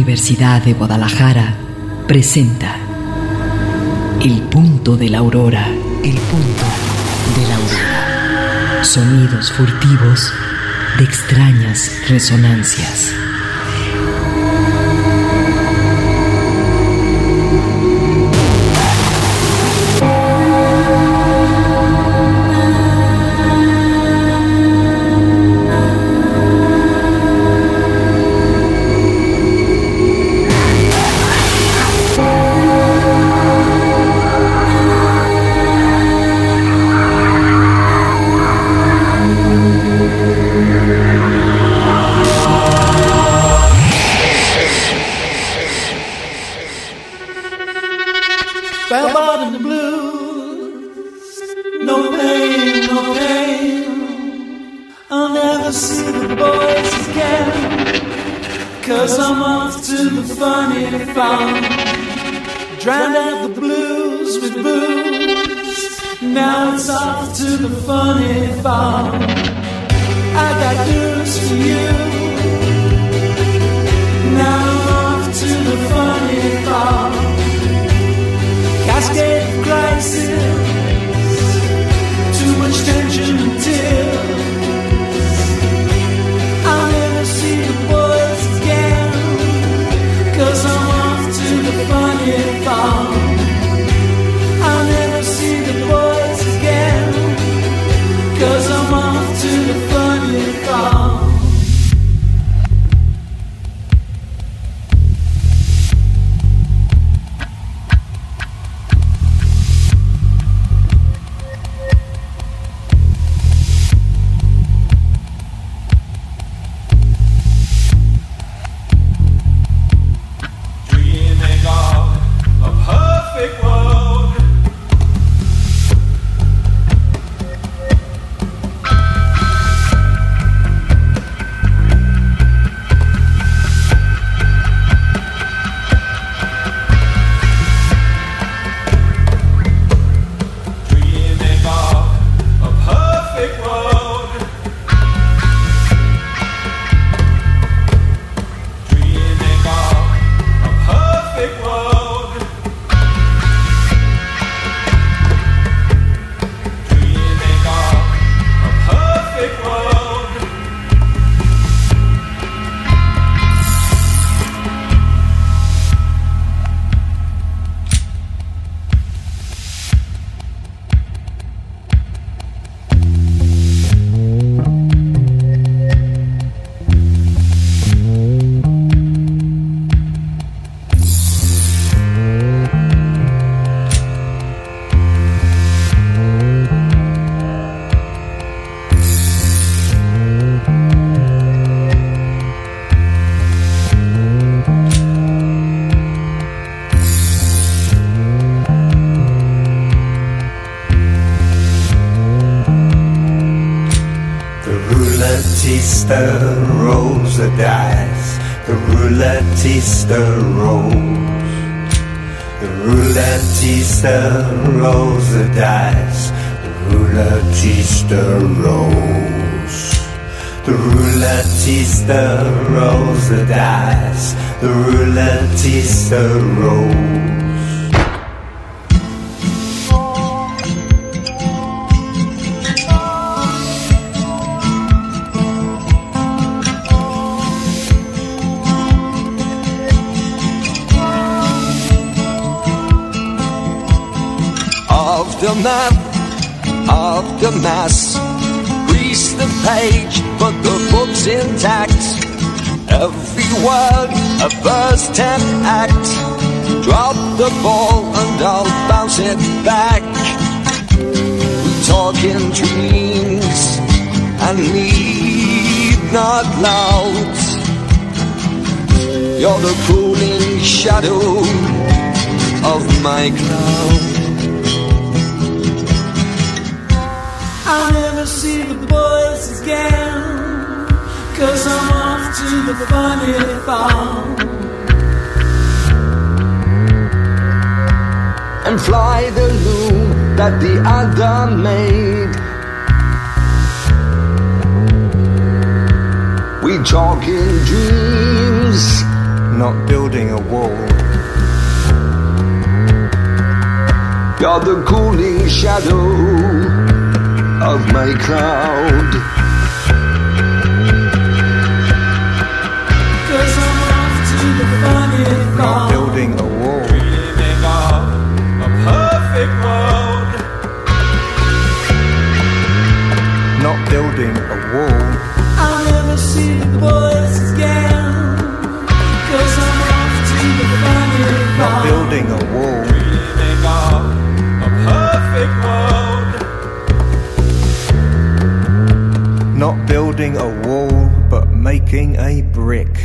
Universidad de Guadalajara presenta El punto de la aurora. El punto de la aurora. Sonidos furtivos de extrañas resonancias. Rolls the dice, the roulettista rolls. The roulettista rolls the dice, the roulettista rolls. The roulettista rolls the dice, the roulettista rolls. After mass, grease the page, but the book's intact. Every word a first tenth act. Drop the ball and I'll bounce it back. We talk in dreams and need not loud. You're the cooling shadow of my cloud. I'll never see the boys again, 'cause I'm off to the funny farm. And fly the loom that the other made. We talk in dreams not building a wall. You're the cooling shadow of my cloud. 'Cause I'm off to the funny Not farm. building a wall. Dreaming of a perfect world. Not building a wall. I'll never see the boys again. 'Cause I'm off to the funny farm. Not building a wall. Dreaming of a perfect world. Not building a wall, but making a brick.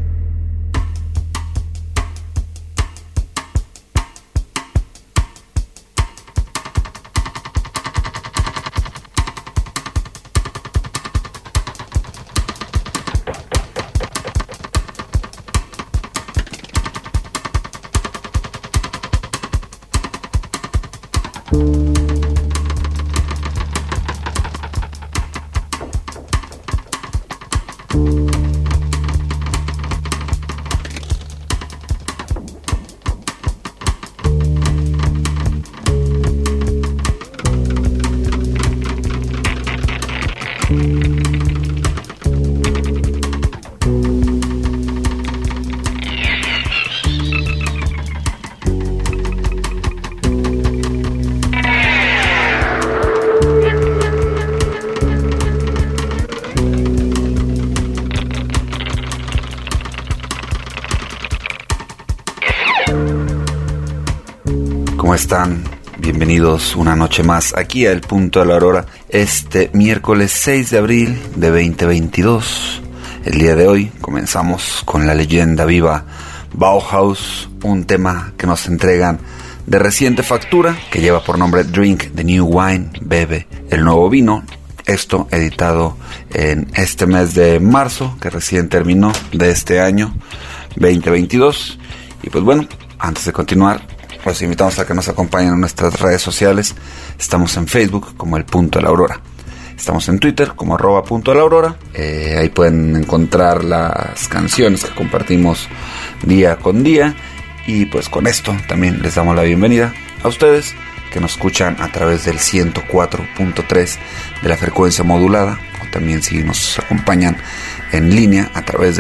¿Cómo están? Bienvenidos una noche más aquí a El Punto de la Aurora, este miércoles 6 de abril de 2022. El día de hoy comenzamos con la leyenda viva Bauhaus, un tema que nos entregan de reciente factura, que lleva por nombre Drink the New Wine, bebe el nuevo vino. Esto editado en este mes de marzo, que recién terminó de este año 2022. Y pues bueno, antes de continuar, los invitamos a que nos acompañen en nuestras redes sociales. Estamos en Facebook como El Punto de la Aurora. Estamos en Twitter como @Punto de la Aurora. Ahí pueden encontrar las canciones que compartimos día con día. Y pues con esto también les damos la bienvenida a ustedes que nos escuchan a través del 104.3 de la frecuencia modulada. O también si nos acompañan en línea a través de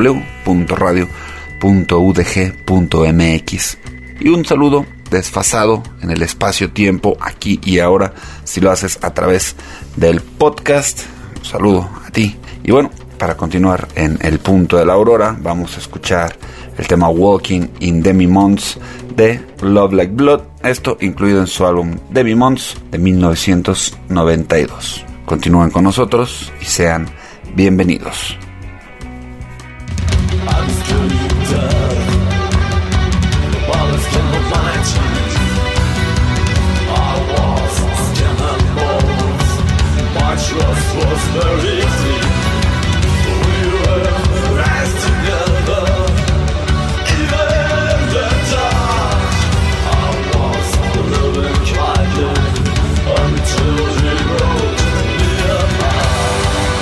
www.radio.udg.mx. Y un saludo desfasado en el espacio-tiempo, aquí y ahora, si lo haces a través del podcast. Un saludo a ti. Y bueno, para continuar en El Punto de la Aurora, vamos a escuchar el tema Walking in Demi Months de Love Like Blood. Esto incluido en su álbum Demi Months de 1992. Continúen con nosotros y sean bienvenidos. Trust was very deep. We were rise together, even in the dark. I was living quietly until we wrote me apart.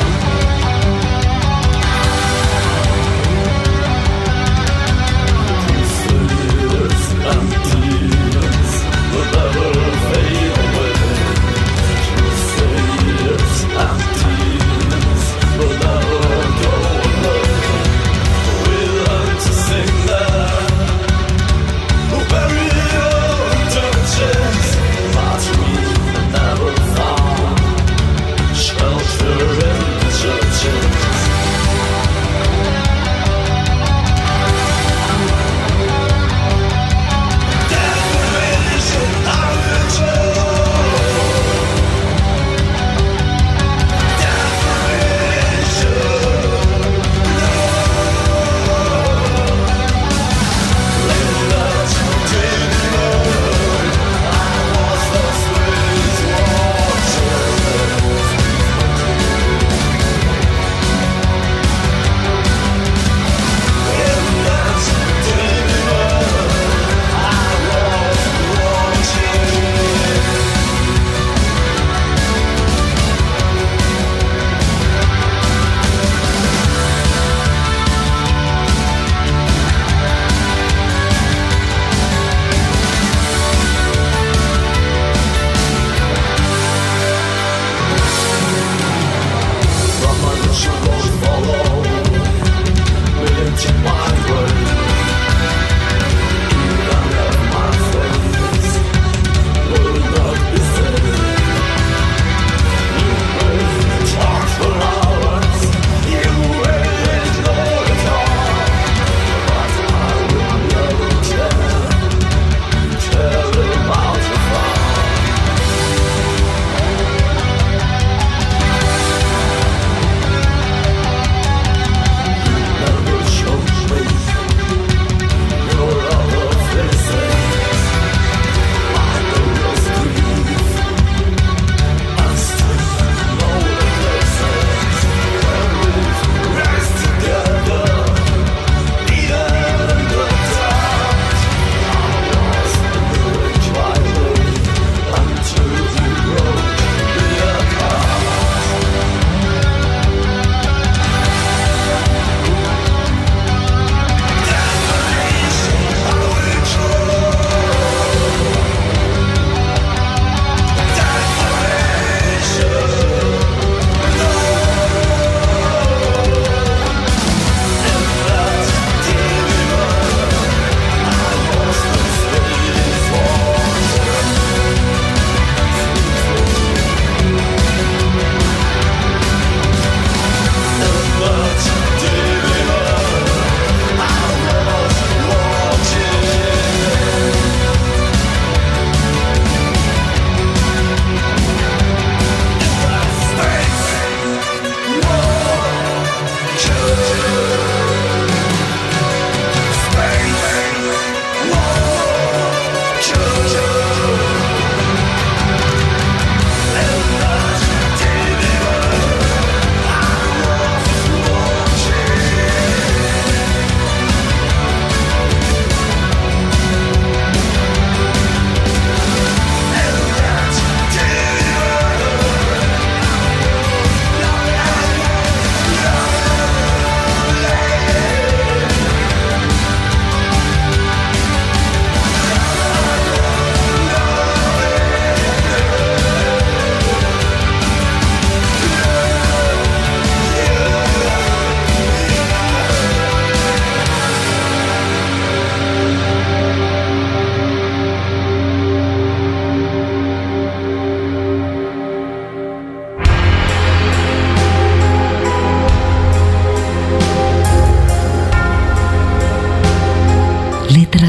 This emptiness will never fade away. Empty.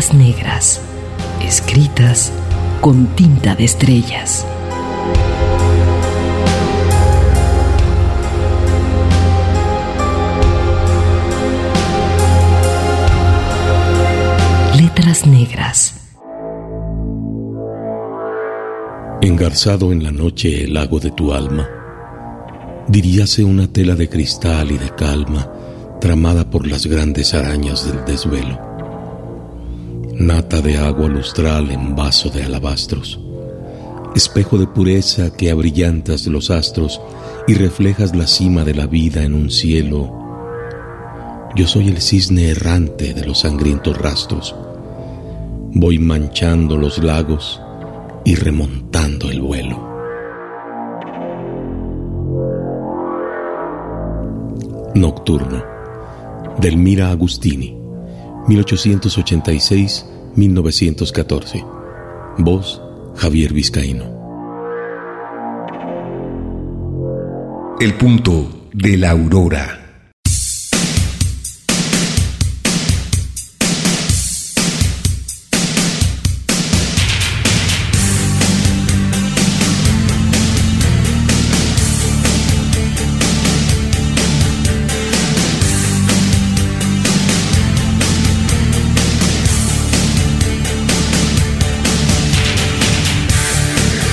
letras negras, escritas con tinta de estrellas. Letras negras. Engarzado en la noche el lago de tu alma, diríase una tela de cristal y de calma, tramada por las grandes arañas del desvelo. Nata de agua lustral en vaso de alabastros, espejo de pureza que abrillantas los astros y reflejas la cima de la vida en un cielo. Yo soy el cisne errante de los sangrientos rastros. Voy manchando los lagos y remontando el vuelo. Nocturno, de Elmira Agustini, 1886-1914. Voz, Javier Vizcaíno. El punto de la aurora.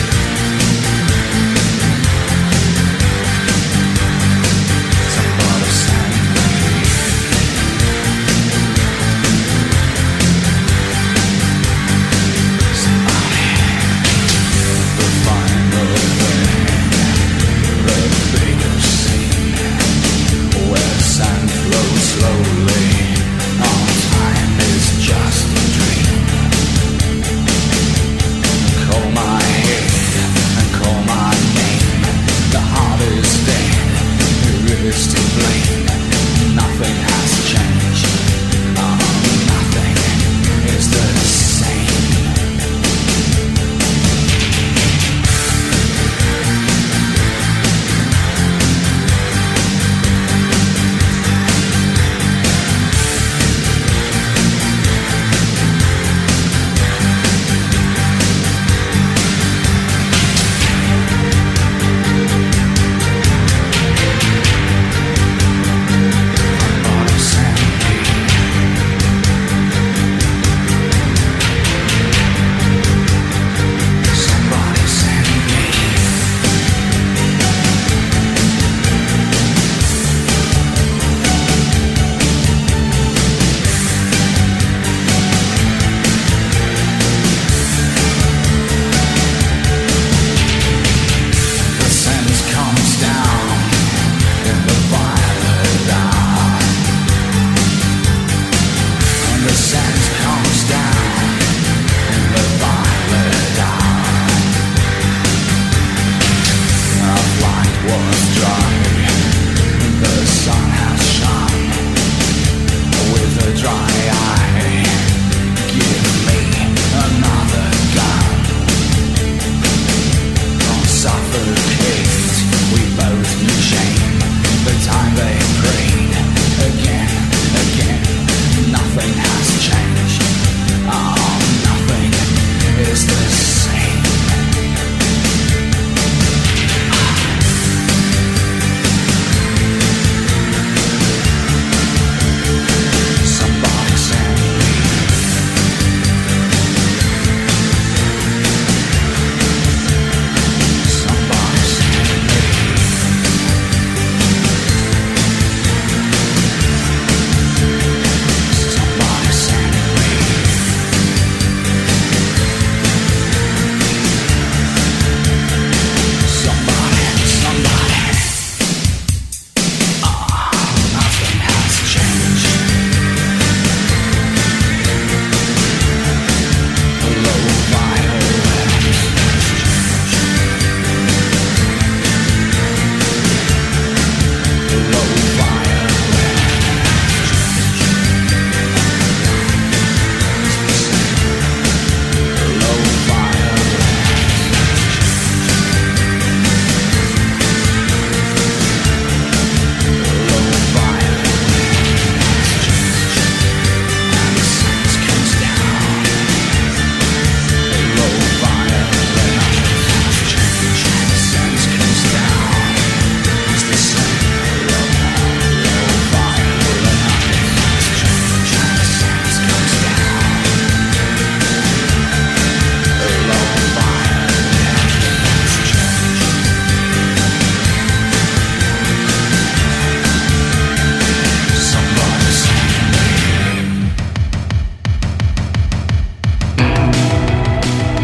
Somebody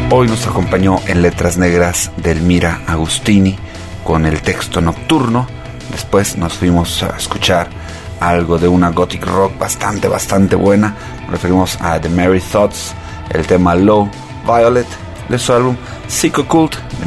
Hoy nos acompañó en Letras Negras Delmira Agustini con el texto Nocturno. Después nos fuimos a escuchar algo de una gothic rock bastante buena. Nos referimos a The Merry Thoughts, el tema Low Violet de su álbum Psycho Cult de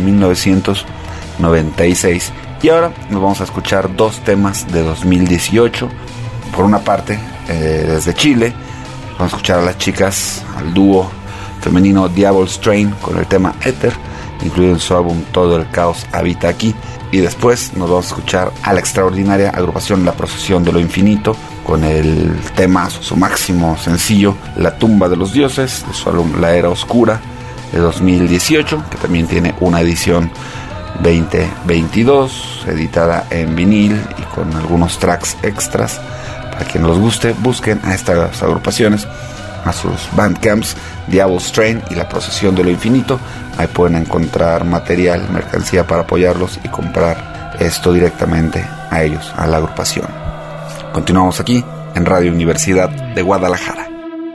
1996. Y ahora nos vamos a escuchar dos temas de 2018. Por una parte, desde Chile, vamos a escuchar a las chicas, al dúo femenino Diabol's Train con el tema Ether, incluido en su álbum Todo el Caos Habita Aquí. Y después nos vamos a escuchar a la extraordinaria agrupación La Procesión de lo Infinito con el tema, su máximo sencillo, La Tumba de los Dioses, de su álbum La Era Oscura de 2018, que también tiene una edición 2022 editada en vinil y con algunos tracks extras. Para quien los guste, busquen a estas agrupaciones, a sus bandcamps, Diabol's Train y La Procesión de lo Infinito. Ahí pueden encontrar material, mercancía para apoyarlos y comprar esto directamente a ellos, a la agrupación. Continuamos aquí en Radio Universidad de Guadalajara.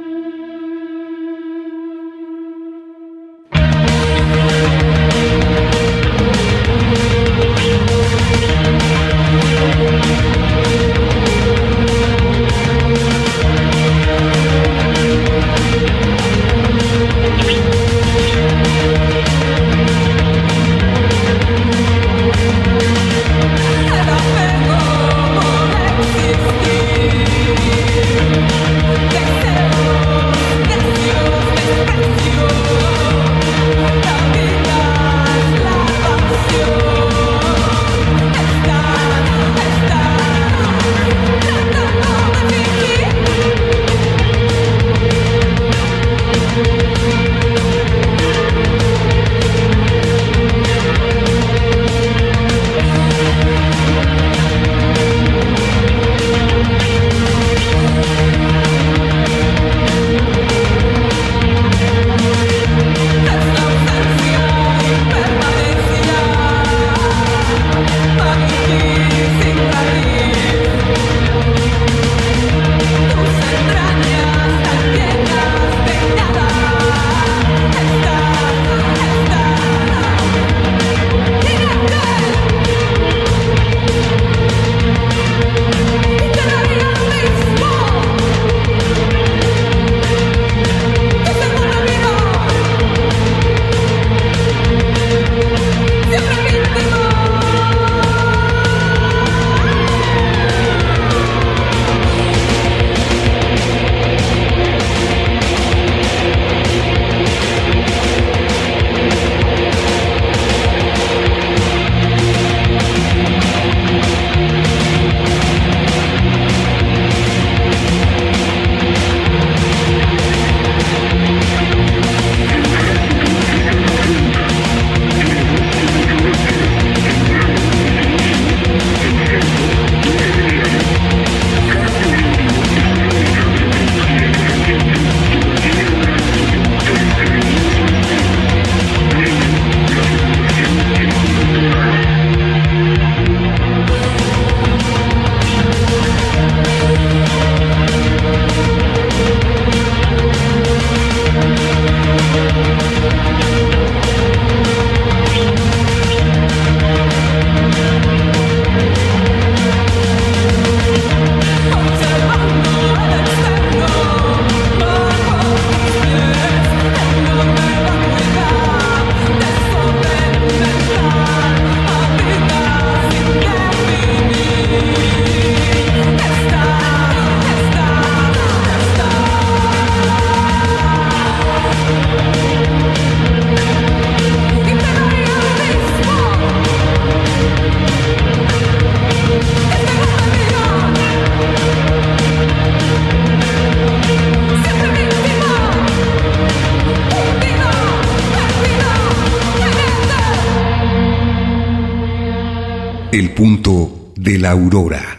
El punto de la aurora.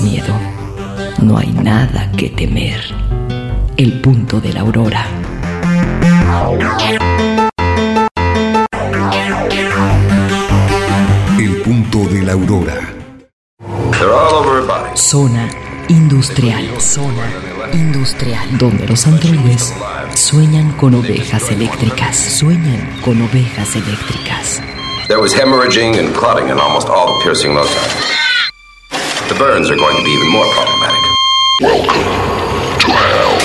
miedo. No hay nada que temer. El punto de la aurora. El punto de la aurora. Zona industrial. Zona industrial. Donde los androides sueñan con ovejas eléctricas. Sueñan con ovejas eléctricas. There was hemorrhaging and clotting in almost all the piercing loci. The burns are going to be even more problematic. Welcome to hell.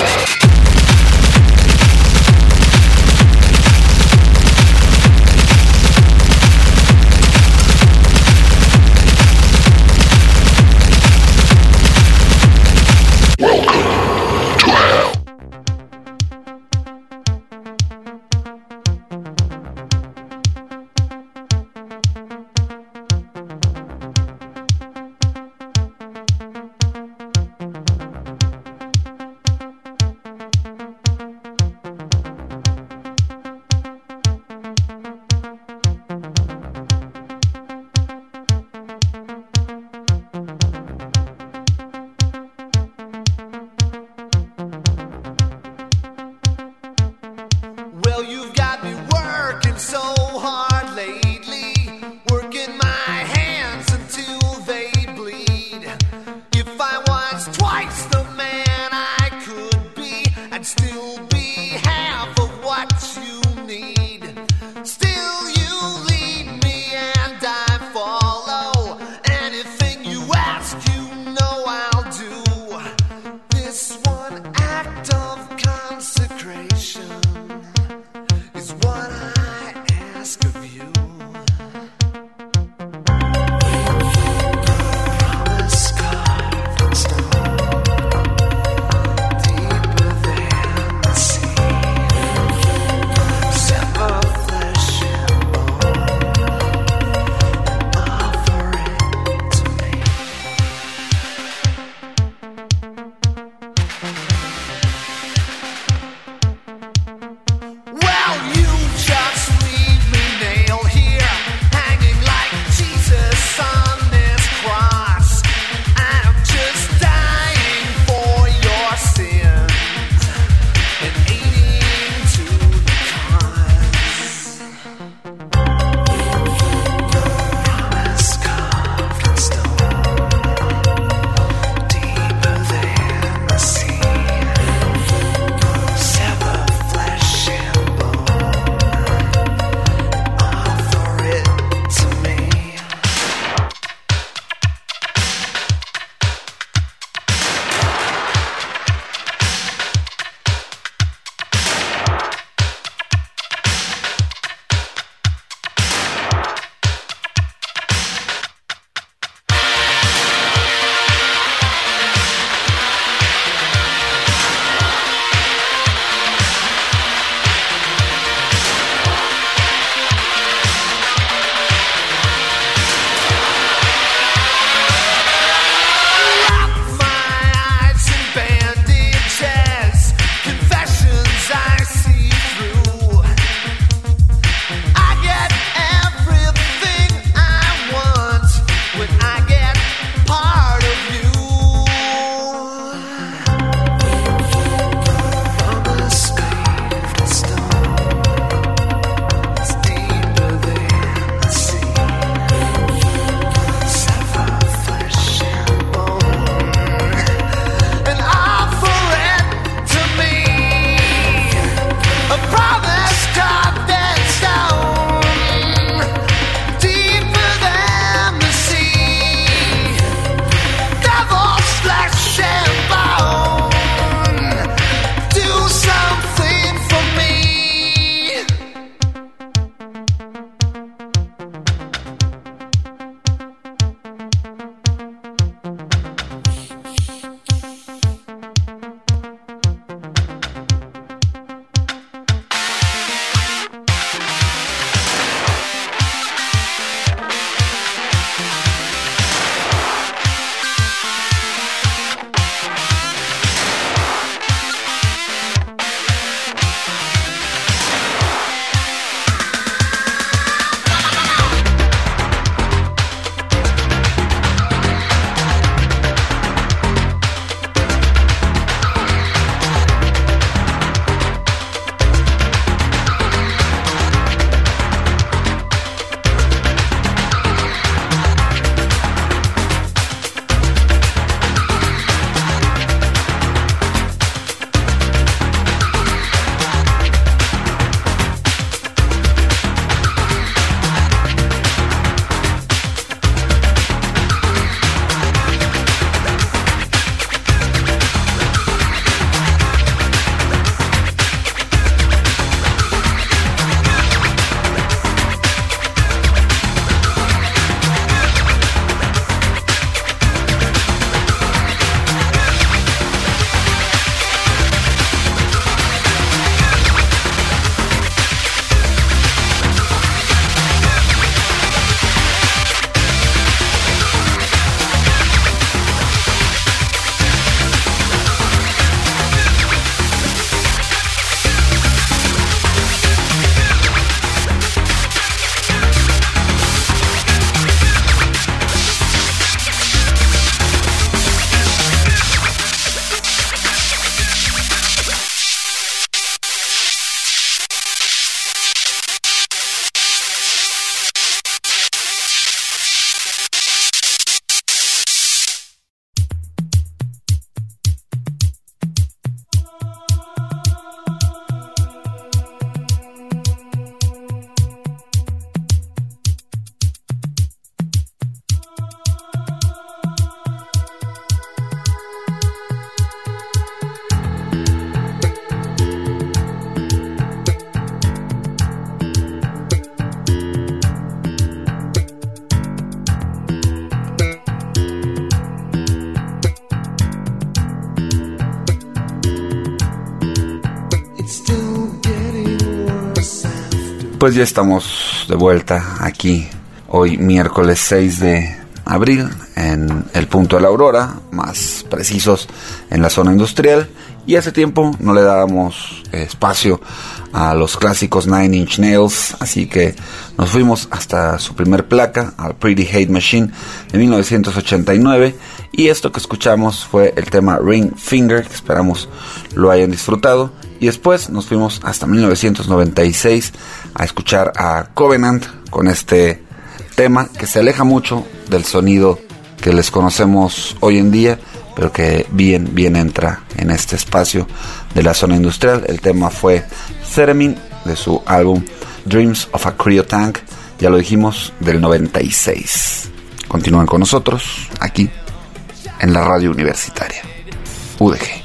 pues ya estamos de vuelta aquí, hoy miércoles 6 de abril, en el punto de la aurora, más precisos en la zona industrial. Y hace tiempo no le dábamos espacio a los clásicos Nine Inch Nails, así que nos fuimos hasta su primer placa, al Pretty Hate Machine de 1989, y esto que escuchamos fue el tema Ring Finger, que esperamos lo hayan disfrutado. Y después nos fuimos hasta 1996 a escuchar a Covenant con este tema que se aleja mucho del sonido que les conocemos hoy en día, pero que bien entra en este espacio de la zona industrial. El tema fue Theremin, de su álbum Dreams of a Cryo Tank, ya lo dijimos, del 96. Continúen con nosotros aquí en la radio universitaria UDG.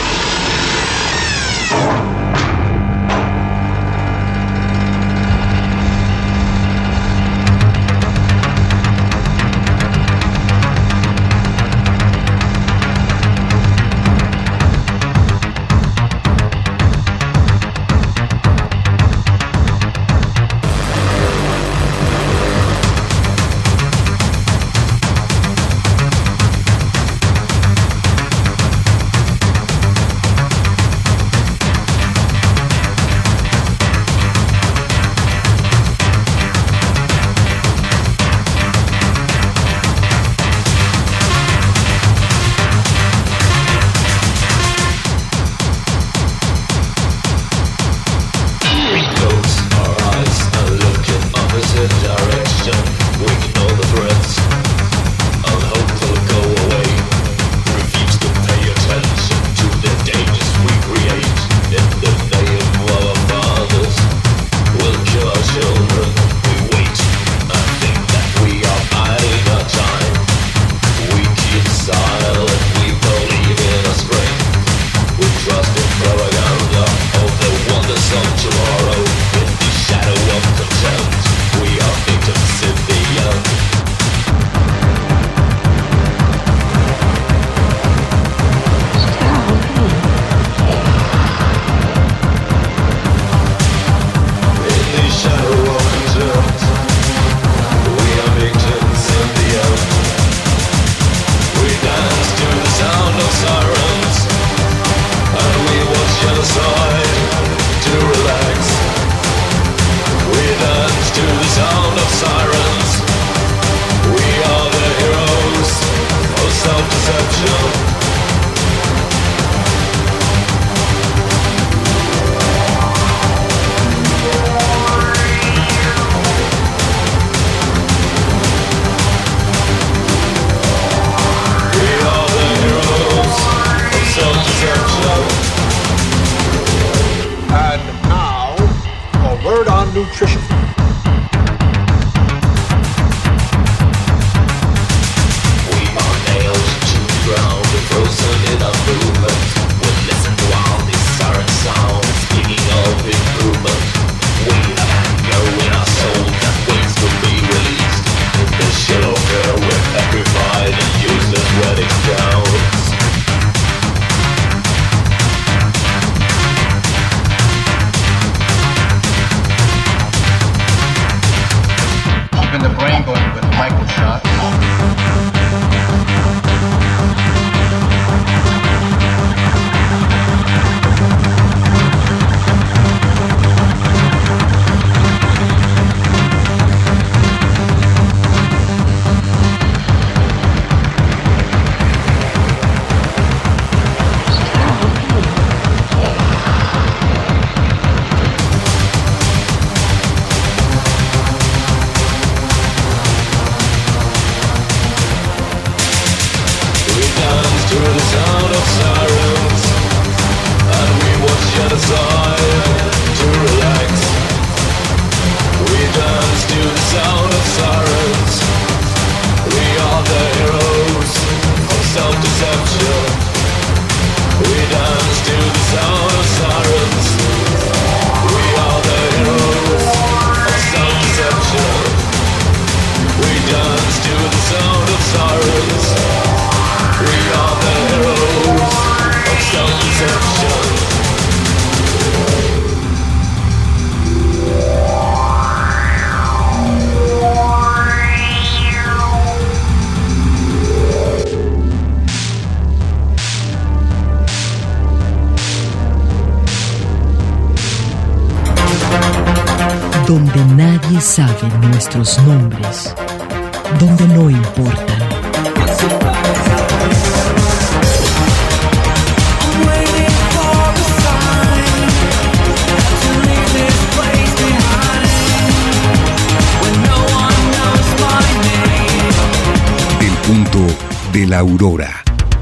Nutrition. donde nadie sabe nuestros nombres, donde no importan. El punto de la aurora.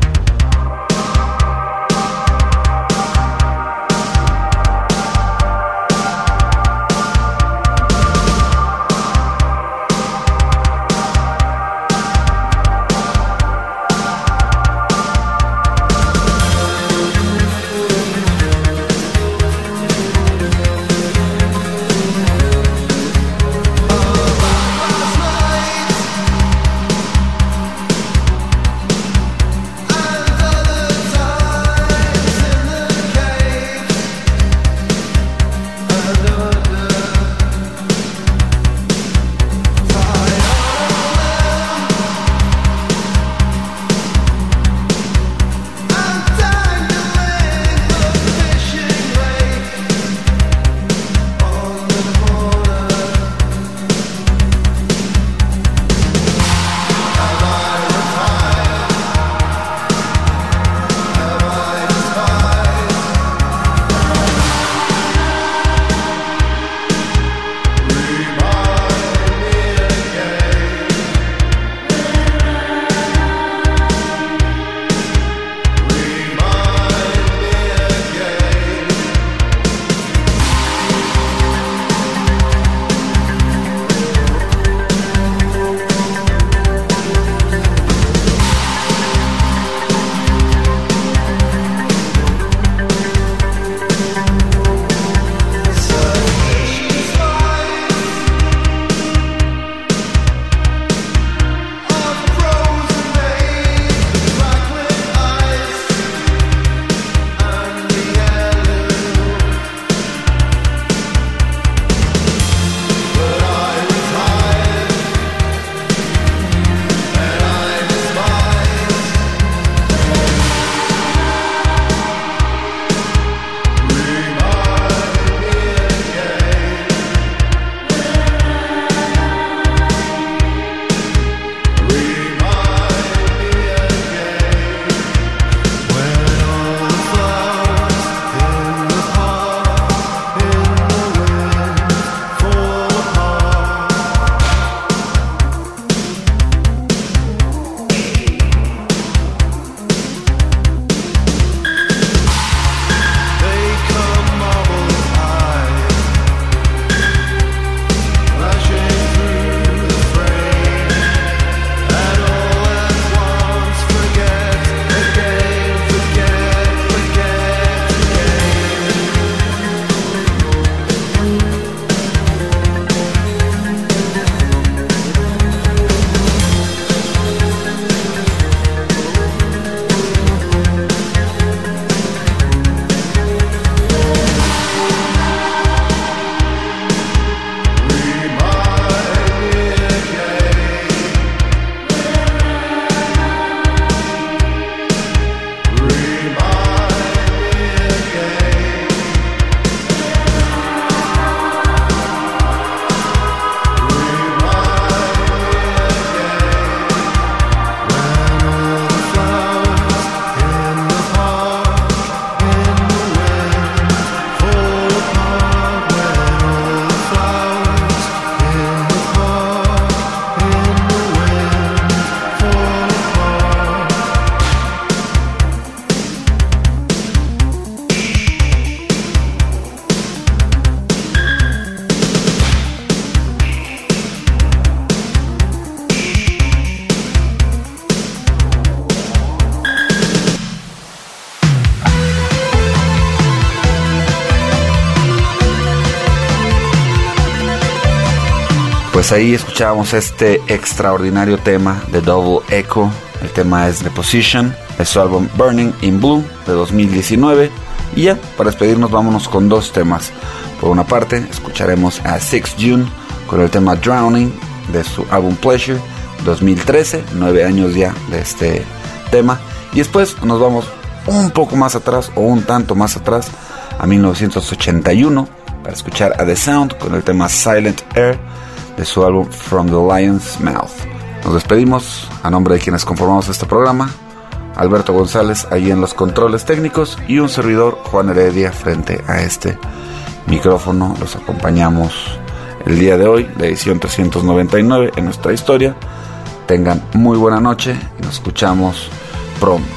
Pues ahí escuchábamos este extraordinario tema de Double Echo. El tema es The Position, es su álbum Burning in Blue de 2019. Y ya, para despedirnos, vámonos con dos temas. Por una parte, escucharemos a 6 June con el tema Drowning de su álbum Pleasure 2013, 9 años ya de este tema. Y después nos vamos un poco más atrás, o un tanto más atrás, a 1981, para escuchar a The Sound con el tema Silent Air de su álbum From the Lion's Mouth. Nos despedimos a nombre de quienes conformamos este programa: Alberto González ahí en los controles técnicos y un servidor, Juan Heredia, frente a este micrófono. Los acompañamos el día de hoy, la edición 399 en nuestra historia. Tengan muy buena noche y nos escuchamos pronto.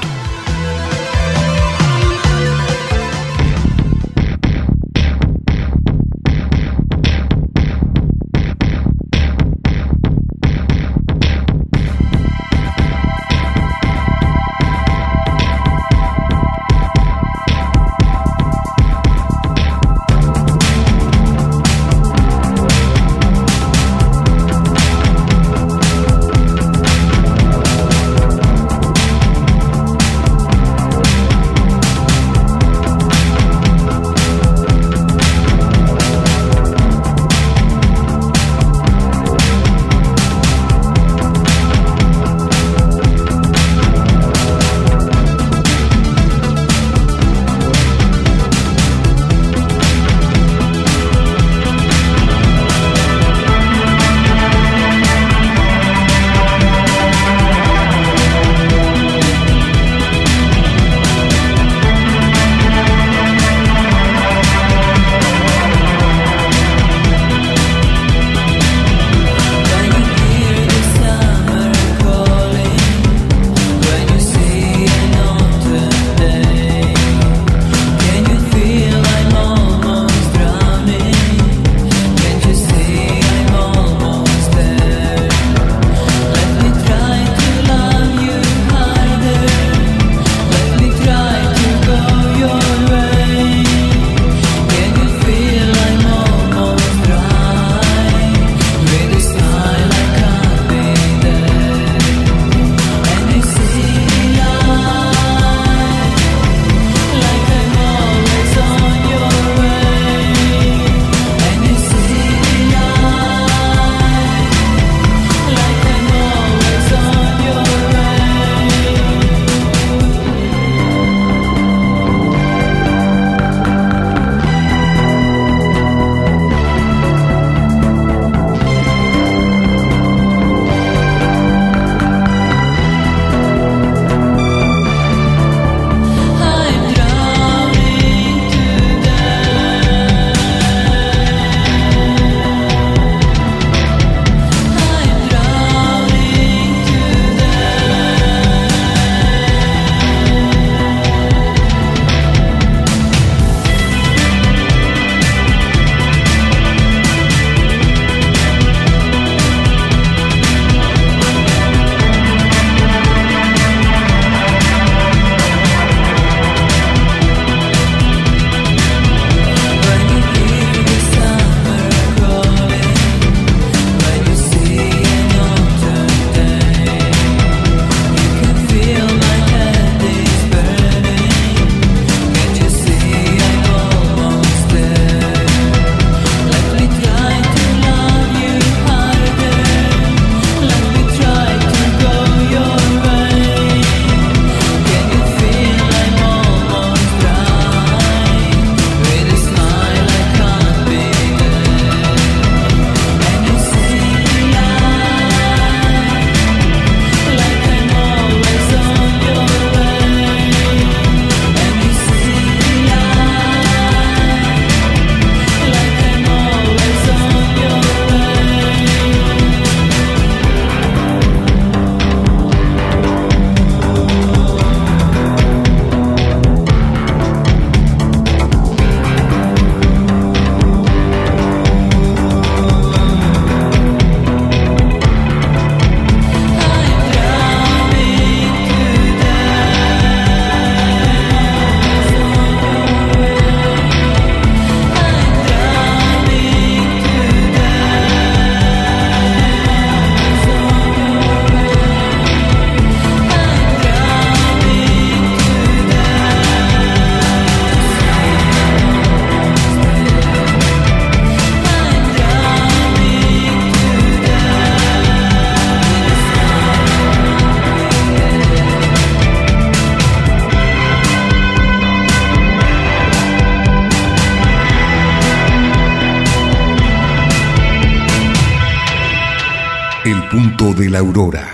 punto de la aurora.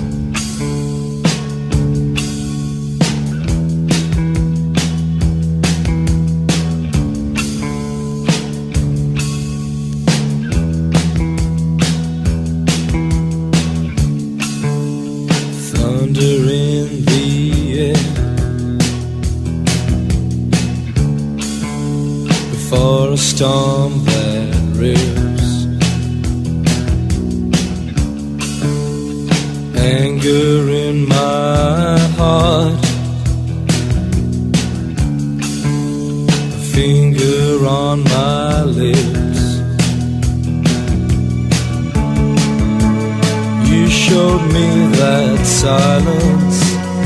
Storm that rips, anger in my heart, a finger on my lips. You showed me that silence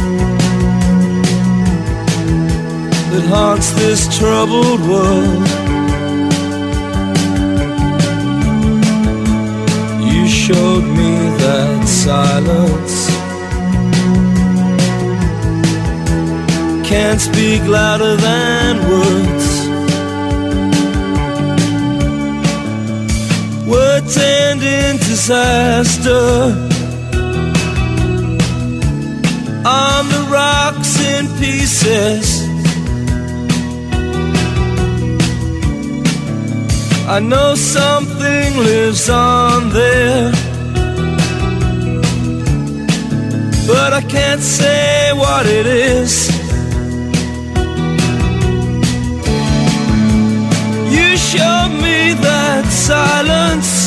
that haunts this troubled world. Showed me that silence can't speak louder than words. Words end in disaster on the rocks in pieces. I know something lives on there, but I can't say what it is. You showed me that silence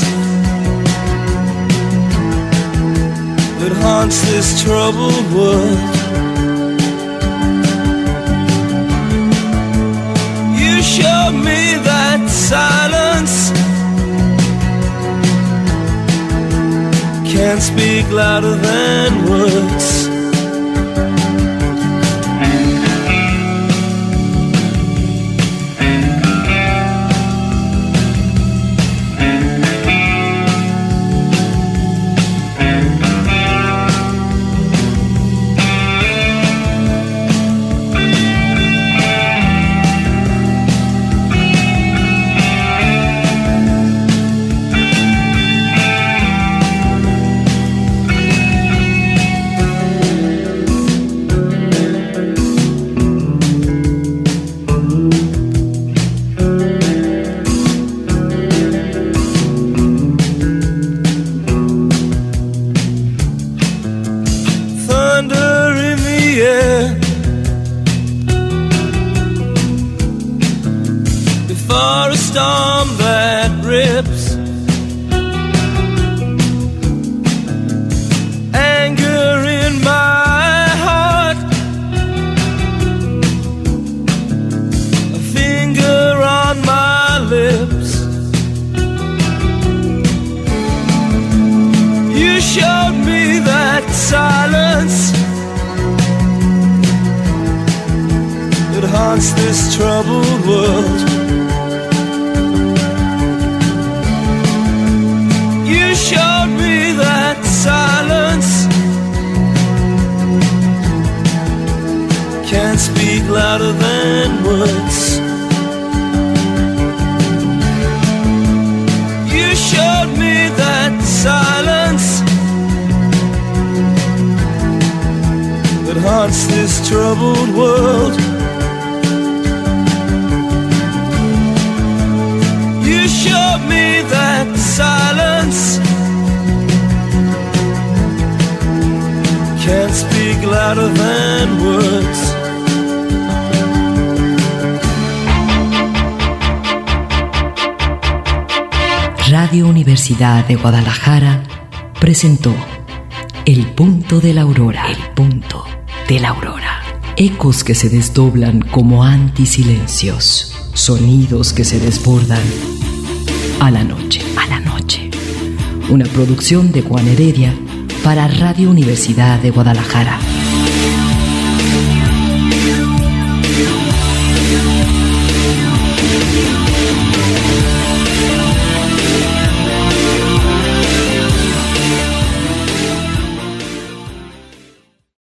that haunts this troubled world. You showed me that silence can't speak louder than words. This troubled world. You showed me that silence can't speak louder than words. You showed me that silence that haunts this troubled world. You showed me that silence can't speak louder than words. Radio Universidad de Guadalajara presentó El Punto de la Aurora. El Punto de la Aurora. Ecos que se desdoblan como antisilencios. Sonidos que se desbordan a la noche. A la noche. Una producción de Juan Heredia para Radio Universidad de Guadalajara.